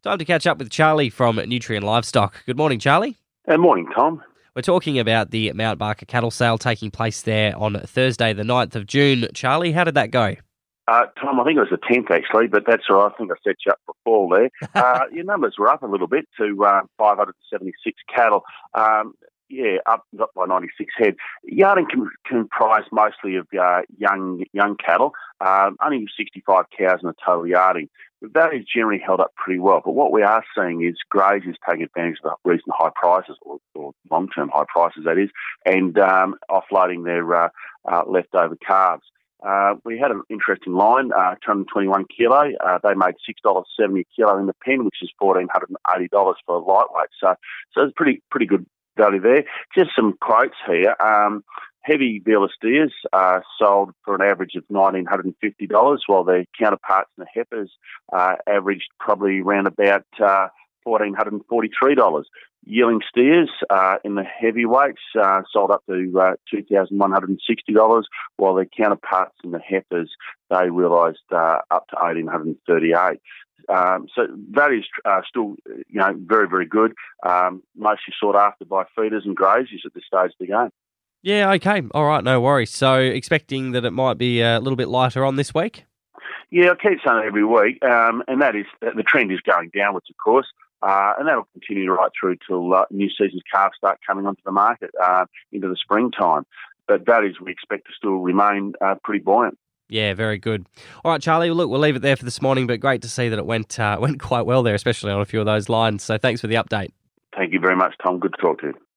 Time to catch up with Charlie from Nutrien Livestock. Good morning, Charlie. Morning, Tom. We're talking about the Mount Barker cattle sale taking place there on Thursday, the 9th of June. Charlie, how did that go? Tom, I think it was the 10th actually, but that's all right. I think I set you up for fall there. Your numbers were up a little bit to 576 cattle. Up by 96 head. Yarding comprised mostly of young cattle, only 65 cows in the total yarding. The values generally held up pretty well, but what we are seeing is graziers taking advantage of the recent high prices, or long-term high prices that is, and offloading their leftover calves. We had an interesting line, 221 kilo. They made $6.70 a kilo in the pen, which is $1,480 for a lightweight. So it's pretty good value there. Just some quotes here. Heavy Vela steers sold for an average of $1,950, while their counterparts in the heifers averaged probably around about $1,443. Yearling steers in the heavyweights sold up to $2,160, while their counterparts in the heifers, they realised up to $1,838. So values still, very, very good. Mostly sought after by feeders and graziers at this stage of the game. Yeah, okay. All right, no worries. So expecting that it might be a little bit lighter on this week? Yeah, I keep saying it every week, and that is the trend is going downwards, of course, and that'll continue right through till new season's calves start coming onto the market into the springtime. But values we expect to still remain pretty buoyant. Yeah, very good. All right, Charlie, look, we'll leave it there for this morning, but great to see that it went quite well there, especially on a few of those lines. So thanks for the update. Thank you very much, Tom. Good to talk to you.